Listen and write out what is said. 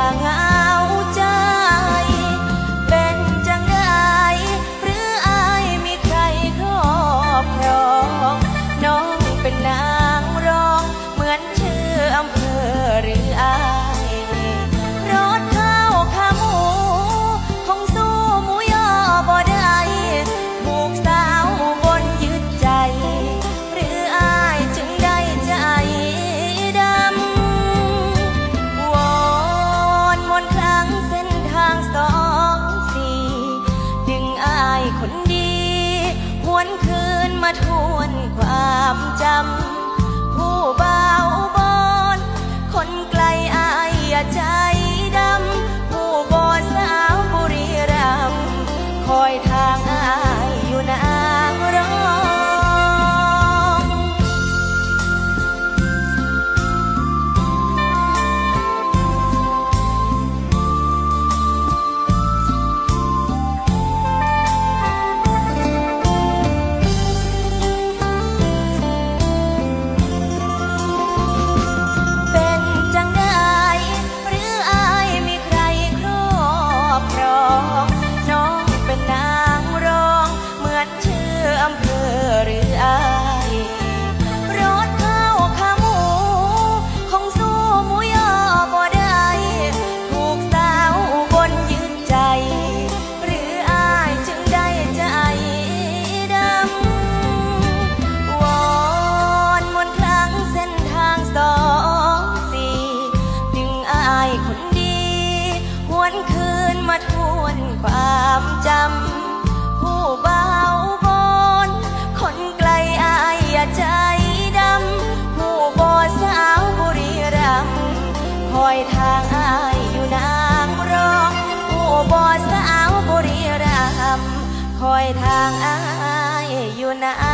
เหงาใจเป็นจังไดหรืออายมีใครครอบครองน้องเป็นนางร้องเหมือนชื่ออำเภอหรืออายรถข้าวขาหมูคงสู้หมูยอบ่ได้ถูกสาวบนยึดใจหรืออายจึงได้ใจดำวอนมนต์ครั้งเส้นทาง24ดึงอายคนดีหวนคืนมาทวนความจำผู้บ่าวบอนคนไกลอายอย่าใจดำผู้บ่สาวบุรีรัมย์คอยทางอายอยู่นางรองเป็นจังไดหรืออายมีใครครอบครองน้องเป็นนางร้องเหมือนชื่ออำเภอหรืออายรถข้าวขาหมูคงสู้หมูยอบ่ได้ถูกสาวบนยึดใจหรืออายจึงได้ใจดำวอนมนต์ครั้งเส้นทาง24ดึงอายคนดีหวนคืนมาทวนความจำผู้บ่าวบอนคนไกลอายอย่าใจดำผู้บ่สาวบุรีรัมย์คอยทางอายอยู่นางรองผู้บ่สาวบุรีรัมย์คอยทางอายอยู่นาง